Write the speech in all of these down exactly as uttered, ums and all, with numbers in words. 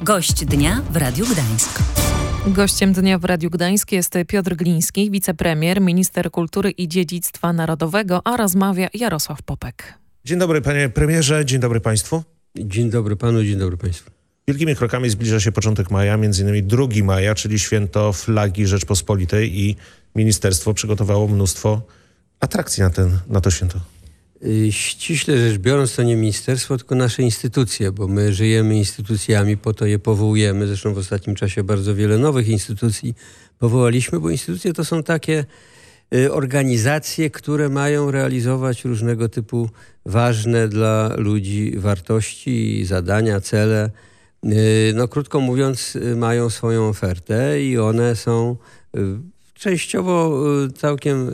Gość dnia w Radiu Gdańsk. Gościem dnia w Radiu Gdańsk jest Piotr Gliński, wicepremier, minister kultury i dziedzictwa narodowego, a rozmawia Jarosław Popek. Dzień dobry panie premierze, dzień dobry państwu. Dzień dobry panu, dzień dobry państwu. Wielkimi krokami zbliża się początek maja, między innymi drugiego maja, czyli święto flagi Rzeczpospolitej i ministerstwo przygotowało mnóstwo atrakcji na, ten, na to święto. Ściśle rzecz biorąc, to nie ministerstwo, tylko nasze instytucje, bo my żyjemy instytucjami, po to je powołujemy. Zresztą w ostatnim czasie bardzo wiele nowych instytucji powołaliśmy, bo instytucje to są takie organizacje, które mają realizować różnego typu ważne dla ludzi wartości, zadania, cele. No krótko mówiąc, mają swoją ofertę i one są częściowo całkiem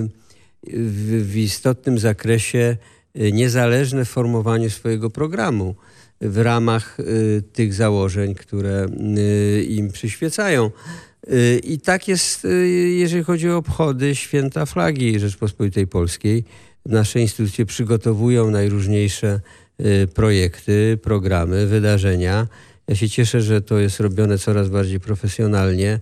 w, w istotnym zakresie niezależne w formowaniu swojego programu w ramach tych założeń, które im przyświecają. I tak jest, jeżeli chodzi o obchody święta flagi Rzeczpospolitej Polskiej. Nasze instytucje przygotowują najróżniejsze projekty, programy, wydarzenia. Ja się cieszę, że to jest robione coraz bardziej profesjonalnie.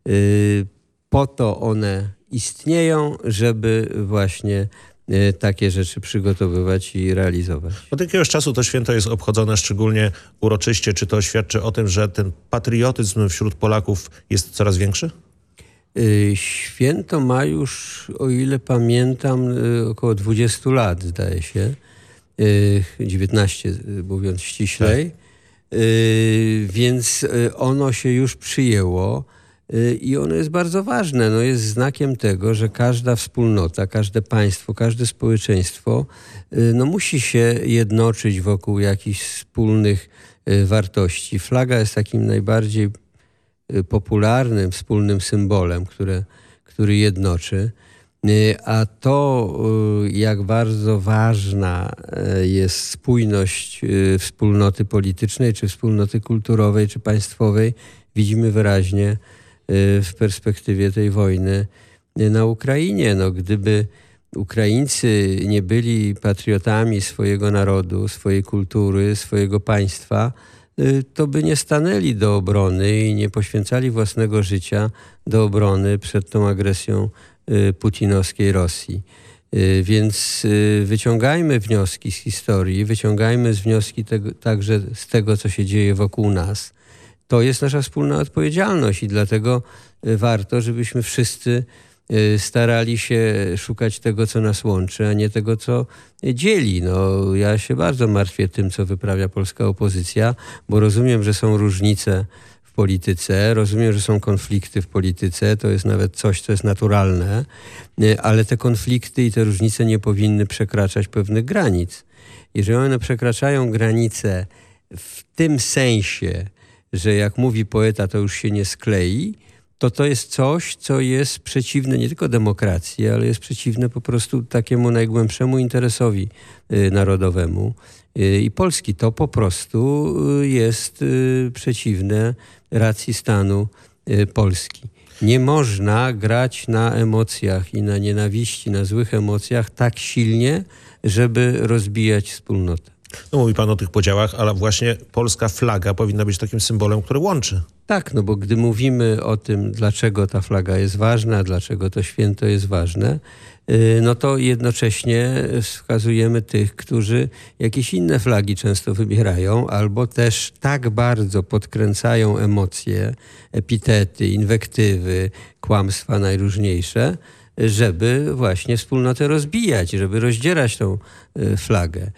Po to one istnieją, żeby właśnie takie rzeczy przygotowywać i realizować. Od jakiegoś czasu to święto jest obchodzone szczególnie uroczyście. Czy to świadczy o tym, że ten patriotyzm wśród Polaków jest coraz większy? Święto ma już, o ile pamiętam, około dwadzieścia lat, zdaje się. dziewiętnaście, mówiąc ściślej. Tak. Więc ono się już przyjęło. I ono jest bardzo ważne. No jest znakiem tego, że każda wspólnota, każde państwo, każde społeczeństwo no musi się jednoczyć wokół jakichś wspólnych wartości. Flaga jest takim najbardziej popularnym, wspólnym symbolem, które, który jednoczy. A to, jak bardzo ważna jest spójność wspólnoty politycznej, czy wspólnoty kulturowej, czy państwowej, widzimy wyraźnie w perspektywie tej wojny na Ukrainie. No, gdyby Ukraińcy nie byli patriotami swojego narodu, swojej kultury, swojego państwa, to by nie stanęli do obrony i nie poświęcali własnego życia do obrony przed tą agresją putinowskiej Rosji. Więc wyciągajmy wnioski z historii, wyciągajmy wnioski tego, także z tego, co się dzieje wokół nas. To jest nasza wspólna odpowiedzialność i dlatego warto, żebyśmy wszyscy starali się szukać tego, co nas łączy, a nie tego, co dzieli. No, ja się bardzo martwię tym, co wyprawia polska opozycja, bo rozumiem, że są różnice w polityce, rozumiem, że są konflikty w polityce, to jest nawet coś, co jest naturalne, ale te konflikty i te różnice nie powinny przekraczać pewnych granic. Jeżeli one przekraczają granice w tym sensie, że jak mówi poeta, to już się nie sklei, to to jest coś, co jest przeciwne nie tylko demokracji, ale jest przeciwne po prostu takiemu najgłębszemu interesowi y, narodowemu. Y, I Polski to po prostu y, jest y, przeciwne racji stanu y, Polski. Nie można grać na emocjach i na nienawiści, na złych emocjach tak silnie, żeby rozbijać wspólnotę. No mówi pan o tych podziałach, ale właśnie polska flaga powinna być takim symbolem, który łączy. Tak, no bo gdy mówimy o tym, dlaczego ta flaga jest ważna, dlaczego to święto jest ważne, no to jednocześnie wskazujemy tych, którzy jakieś inne flagi często wybierają, albo też tak bardzo podkręcają emocje, epitety, inwektywy, kłamstwa najróżniejsze, żeby właśnie wspólnotę rozbijać, żeby rozdzierać tą flagę.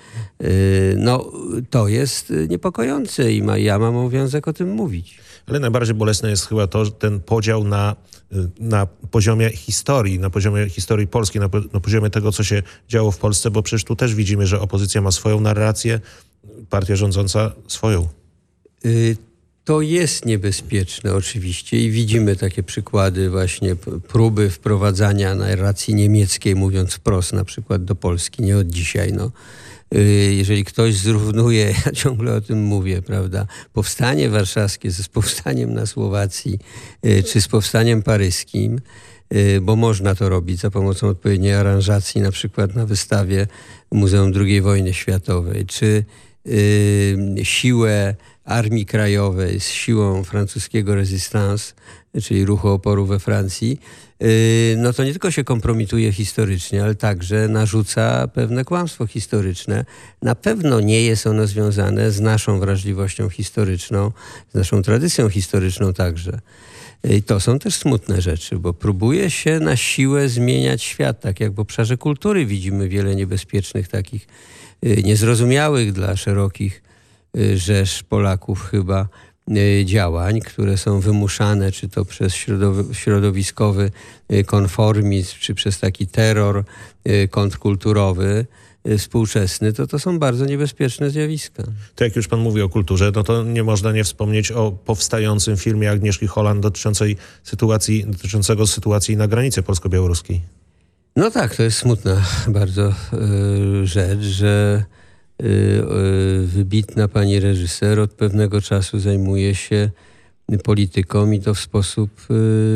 No, to jest niepokojące i ma, ja mam obowiązek o tym mówić. Ale najbardziej bolesne jest chyba to, że ten podział na, na poziomie historii, na poziomie historii polskiej, na, na poziomie tego, co się działo w Polsce, bo przecież tu też widzimy, że opozycja ma swoją narrację, partia rządząca swoją. Y To jest niebezpieczne oczywiście i widzimy takie przykłady właśnie próby wprowadzania narracji niemieckiej, mówiąc wprost na przykład do Polski, nie od dzisiaj. No. Jeżeli ktoś zrównuje, ja ciągle o tym mówię, prawda, powstanie warszawskie z powstaniem na Słowacji czy z powstaniem paryskim, bo można to robić za pomocą odpowiedniej aranżacji, na przykład na wystawie Muzeum drugiej wojny światowej, czy siłę Armii Krajowej z siłą francuskiego Resistance, czyli ruchu oporu we Francji, no to nie tylko się kompromituje historycznie, ale także narzuca pewne kłamstwo historyczne. Na pewno nie jest ono związane z naszą wrażliwością historyczną, z naszą tradycją historyczną także. I to są też smutne rzeczy, bo próbuje się na siłę zmieniać świat. Tak jak w obszarze kultury widzimy wiele niebezpiecznych, takich niezrozumiałych dla szerokich rzesz Polaków chyba działań, które są wymuszane, czy to przez środowiskowy konformizm, czy przez taki terror kontrkulturowy współczesny, to to są bardzo niebezpieczne zjawiska. To jak już pan mówi o kulturze, no to nie można nie wspomnieć o powstającym filmie Agnieszki Holland dotyczącej sytuacji, dotyczącego sytuacji na granicy polsko-białoruskiej. No tak, to jest smutna bardzo y, rzecz, że y, y, wybitna pani reżyser od pewnego czasu zajmuje się polityką i to w sposób y,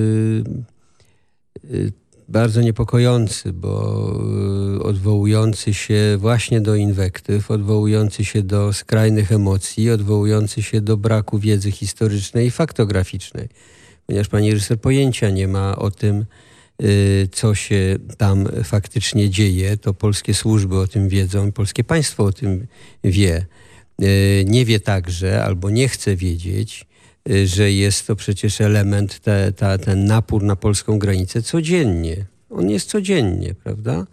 y, bardzo niepokojący, bo y, odwołujący się właśnie do inwektyw, odwołujący się do skrajnych emocji, odwołujący się do braku wiedzy historycznej i faktograficznej, ponieważ pani reżyser pojęcia nie ma o tym, co się tam faktycznie dzieje, to polskie służby o tym wiedzą, polskie państwo o tym wie. Nie wie także, albo nie chce wiedzieć, że jest to przecież element, te, ta, ten napór na polską granicę codziennie. On jest codziennie, prawda?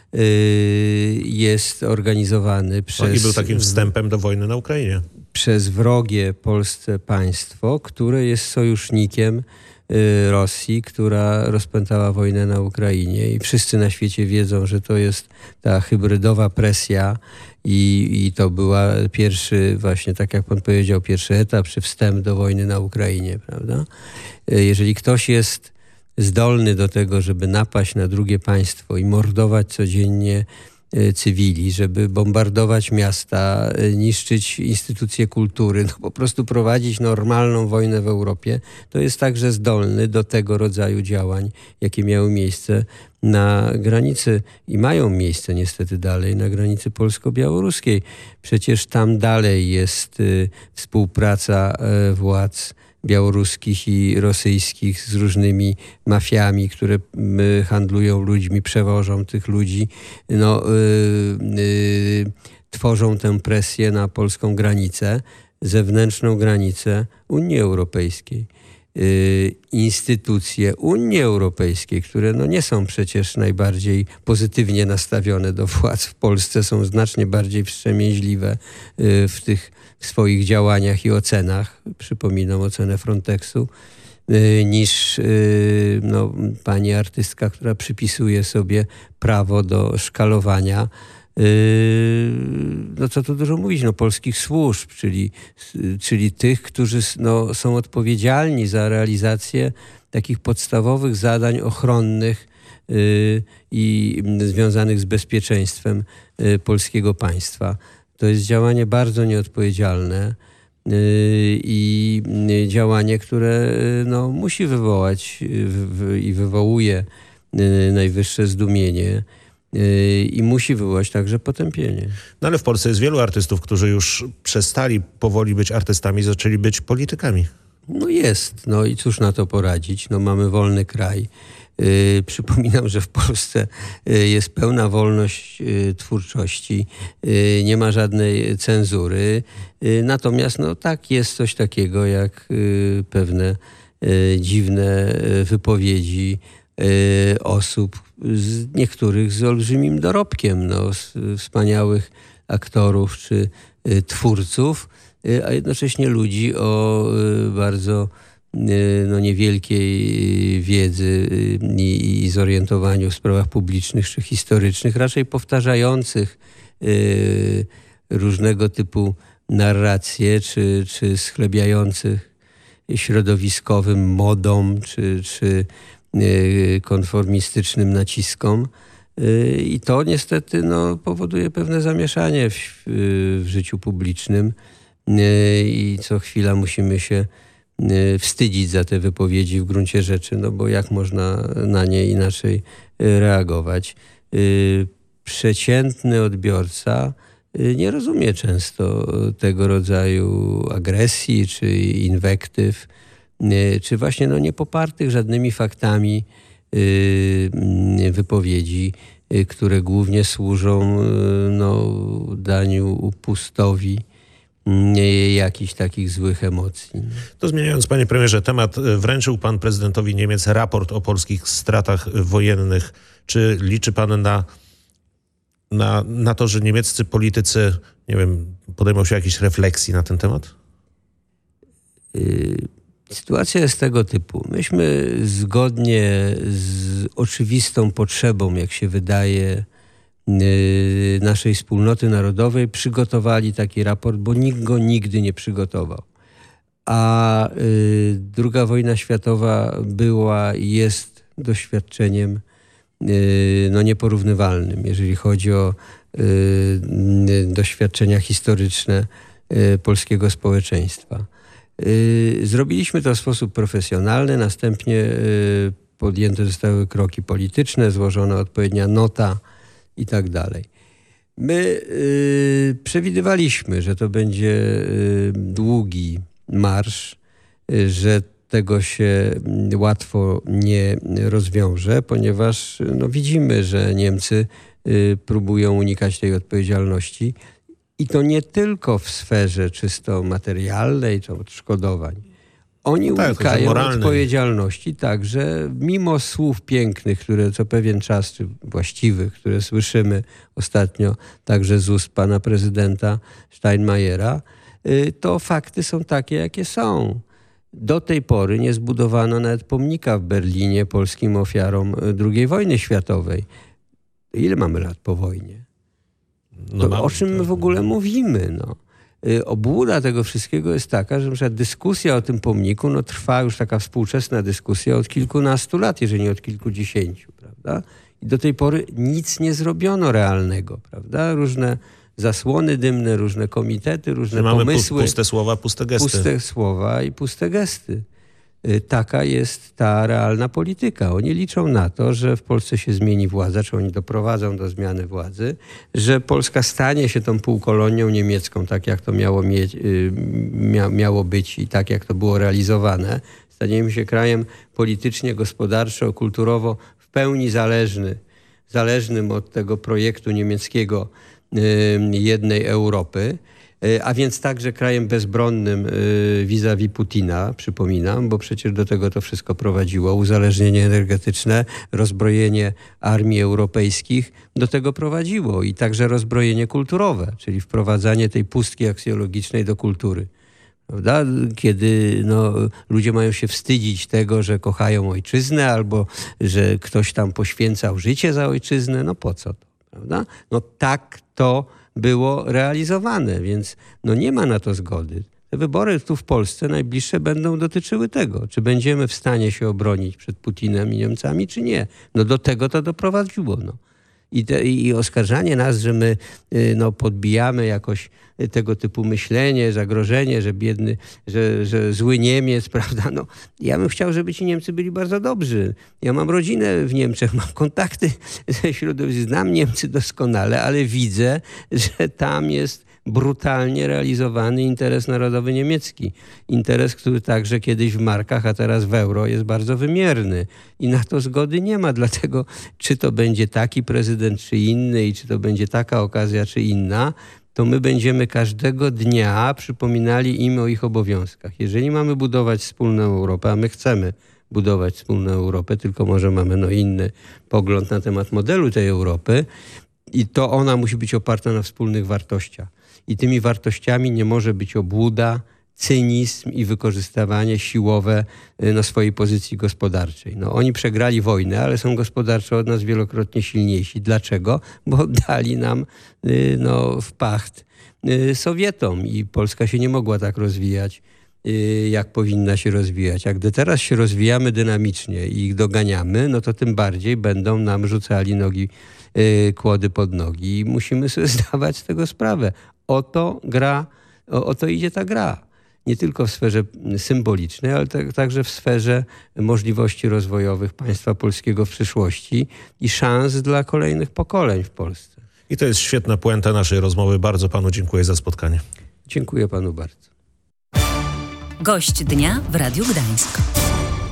Jest organizowany przez... No i był takim wstępem do wojny na Ukrainie. Przez wrogie Polsce państwo, które jest sojusznikiem Rosji, która rozpętała wojnę na Ukrainie i wszyscy na świecie wiedzą, że to jest ta hybrydowa presja i, i to była pierwszy, właśnie tak jak pan powiedział, pierwszy etap, czy wstęp do wojny na Ukrainie, prawda? Jeżeli ktoś jest zdolny do tego, żeby napaść na drugie państwo i mordować codziennie cywili, żeby bombardować miasta, niszczyć instytucje kultury, no po prostu prowadzić normalną wojnę w Europie, to jest także zdolny do tego rodzaju działań, jakie miały miejsce na granicy i mają miejsce niestety dalej na granicy polsko-białoruskiej. Przecież tam dalej jest y, współpraca y, władz białoruskich i rosyjskich z różnymi mafiami, które y, handlują ludźmi, przewożą tych ludzi, no, y, y, tworzą tę presję na polską granicę, zewnętrzną granicę Unii Europejskiej. Y, instytucje Unii Europejskiej, które no, nie są przecież najbardziej pozytywnie nastawione do władz w Polsce, są znacznie bardziej wstrzemięźliwe y, w tych swoich działaniach i ocenach, przypominam ocenę Frontexu, y, niż y, no, pani artystka, która przypisuje sobie prawo do szkalowania, y, no co tu dużo mówić, no, polskich służb, czyli, czyli tych, którzy no, są odpowiedzialni za realizację takich podstawowych zadań ochronnych y, i związanych z bezpieczeństwem y, polskiego państwa. To jest działanie bardzo nieodpowiedzialne yy, i działanie, które no, musi wywołać yy, wy, i wywołuje yy, najwyższe zdumienie yy, i musi wywołać także potępienie. No ale w Polsce jest wielu artystów, którzy już przestali powoli być artystami, zaczęli być politykami. No jest. No i cóż na to poradzić? No mamy wolny kraj. Yy, przypominam, że w Polsce yy, jest pełna wolność yy, twórczości, yy, nie ma żadnej cenzury. Yy, natomiast no tak, jest coś takiego jak yy, pewne yy, dziwne yy, wypowiedzi yy, osób, z niektórych z olbrzymim dorobkiem, no, z, wspaniałych aktorów czy yy, twórców, yy, a jednocześnie ludzi o yy, bardzo no, niewielkiej wiedzy i, i zorientowaniu w sprawach publicznych czy historycznych, raczej powtarzających y, różnego typu narracje, czy, czy schlebiających środowiskowym modom, czy, czy y, konformistycznym naciskom. Y, I to niestety no, powoduje pewne zamieszanie w, w życiu publicznym y, i co chwila musimy się wstydzić za te wypowiedzi w gruncie rzeczy, no bo jak można na nie inaczej reagować. Przeciętny odbiorca nie rozumie często tego rodzaju agresji czy inwektyw, czy właśnie no, niepopartych żadnymi faktami wypowiedzi, które głównie służą no, daniu upustowi jakichś takich złych emocji. To zmieniając, panie premierze, temat, wręczył pan prezydentowi Niemiec raport o polskich stratach wojennych. Czy liczy pan na, na, na to, że niemieccy politycy, nie wiem, podejmą się jakiejś refleksji na ten temat? Sytuacja jest tego typu. Myśmy zgodnie z oczywistą potrzebą, jak się wydaje, naszej wspólnoty narodowej przygotowali taki raport, bo nikt go nigdy nie przygotował. A y, druga wojna światowa była i jest doświadczeniem y, no, nieporównywalnym, jeżeli chodzi o y, y, doświadczenia historyczne y, polskiego społeczeństwa. Y, zrobiliśmy to w sposób profesjonalny, następnie y, podjęte zostały kroki polityczne, złożona odpowiednia nota i tak dalej. My y, przewidywaliśmy, że to będzie y, długi marsz, y, że tego się łatwo nie rozwiąże, ponieważ no, widzimy, że Niemcy y, próbują unikać tej odpowiedzialności i to nie tylko w sferze czysto materialnej, czy odszkodowań. Oni tak, unikają odpowiedzialności także mimo słów pięknych, które co pewien czas, czy właściwych, które słyszymy ostatnio także z ust pana prezydenta Steinmeiera, to fakty są takie, jakie są. Do tej pory nie zbudowano nawet pomnika w Berlinie polskim ofiarom drugiej wojny światowej. Ile mamy lat po wojnie? To no, o czym my w ogóle mówimy, no? Obłuda tego wszystkiego jest taka, że na przykład dyskusja o tym pomniku no, trwa już taka współczesna dyskusja od kilkunastu lat, jeżeli nie od kilkudziesięciu, prawda? I do tej pory nic nie zrobiono realnego, prawda? Różne zasłony dymne, różne komitety, różne mamy pomysły. Mamy puste słowa, puste gesty. Puste słowa i puste gesty. Taka jest ta realna polityka. Oni liczą na to, że w Polsce się zmieni władza, czy oni doprowadzą do zmiany władzy, że Polska stanie się tą półkolonią niemiecką, tak jak to miało, mieć, mia, miało być i tak jak to było realizowane. Staniemy się krajem politycznie, gospodarczo, kulturowo w pełni zależny, zależnym od tego projektu niemieckiego jednej Europy. A więc także krajem bezbronnym vis-a-vis Putina, przypominam, bo przecież do tego to wszystko prowadziło. Uzależnienie energetyczne, rozbrojenie armii europejskich do tego prowadziło i także rozbrojenie kulturowe, czyli wprowadzanie tej pustki aksjologicznej do kultury. Prawda? Kiedy no, ludzie mają się wstydzić tego, że kochają ojczyznę albo że ktoś tam poświęcał życie za ojczyznę, no po co to? Prawda? No tak to było realizowane, więc no nie ma na to zgody. Te wybory tu w Polsce najbliższe będą dotyczyły tego, czy będziemy w stanie się obronić przed Putinem i Niemcami, czy nie. No do tego to doprowadziło. No. I, te, I oskarżanie nas, że my no, podbijamy jakoś tego typu myślenie, zagrożenie, że biedny, że, że zły Niemiec, prawda? No, ja bym chciał, żeby ci Niemcy byli bardzo dobrzy. Ja mam rodzinę w Niemczech, mam kontakty ze środowiskiem, znam Niemcy doskonale, ale widzę, że tam jest brutalnie realizowany interes narodowy niemiecki. Interes, który także kiedyś w markach, a teraz w euro jest bardzo wymierny. I na to zgody nie ma, dlatego czy to będzie taki prezydent, czy inny i czy to będzie taka okazja, czy inna, to my będziemy każdego dnia przypominali im o ich obowiązkach. Jeżeli mamy budować wspólną Europę, a my chcemy budować wspólną Europę, tylko może mamy no inny pogląd na temat modelu tej Europy, i to ona musi być oparta na wspólnych wartościach. I tymi wartościami nie może być obłuda, cynizm i wykorzystywanie siłowe no, swojej pozycji gospodarczej. No, oni przegrali wojnę, ale są gospodarczo od nas wielokrotnie silniejsi. Dlaczego? Bo dali nam no, w pacht Sowietom i Polska się nie mogła tak rozwijać, jak powinna się rozwijać. A gdy teraz się rozwijamy dynamicznie i ich doganiamy, no to tym bardziej będą nam rzucali nogi, kłody pod nogi i musimy sobie zdawać z tego sprawę. O to gra, o, o to idzie ta gra. Nie tylko w sferze symbolicznej, ale tak, także w sferze możliwości rozwojowych państwa polskiego w przyszłości i szans dla kolejnych pokoleń w Polsce. I to jest świetna puenta naszej rozmowy. Bardzo panu dziękuję za spotkanie. Dziękuję panu bardzo. Gość dnia w Radiu Gdańsk.